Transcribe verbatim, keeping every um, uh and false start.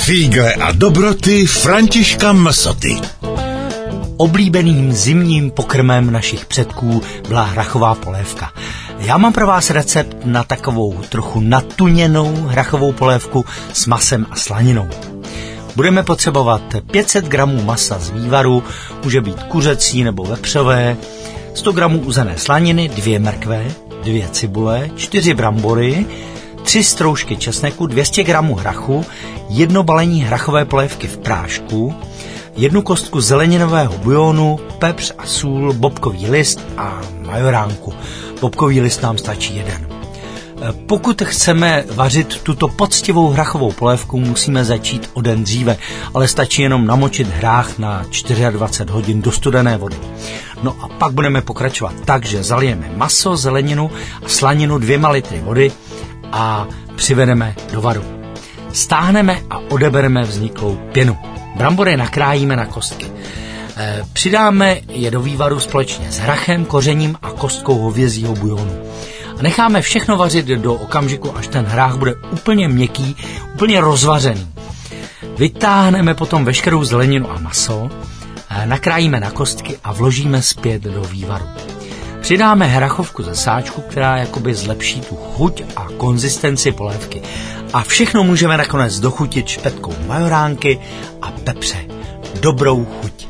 Fígle a dobroty Františka Msoty. Oblíbeným zimním pokrmem našich předků byla hrachová polévka. Já mám pro vás recept na takovou trochu natuněnou hrachovou polévku s masem a slaninou. Budeme potřebovat pět set gramů masa z vývaru, může být kuřecí nebo vepřové, sto gramů uzené slaniny, dvě mrkve, dvě cibule, čtyři brambory, tři stroužky česneku, dvě stě gramů hrachu, jedno balení hrachové polévky v prášku, jednu kostku zeleninového bujonu, pepř a sůl, bobkový list a majoránku. Bobkový list nám stačí jeden. Pokud chceme vařit tuto poctivou hrachovou polévku, musíme začít o den dříve, ale stačí jenom namočit hrách na dvacet čtyři hodin do studené vody. No a pak budeme pokračovat tak, že zalijeme maso, zeleninu a slaninu dvěma litry vody a přivedeme do varu. Stáhneme a odebereme vzniklou pěnu. Brambory nakrájíme na kostky. E, přidáme je do vývaru společně s hrachem, kořením a kostkou hovězího bujonu. A necháme všechno vařit do okamžiku, až ten hrách bude úplně měkký, úplně rozvařený. Vytáhneme potom veškerou zeleninu a maso, e, nakrájíme na kostky a vložíme zpět do vývaru. Přidáme hrachovku ze sáčku, která jakoby zlepší tu chuť a konzistenci polévky. A všechno můžeme nakonec dochutit špetkou majoránky a pepře. Dobrou chuť.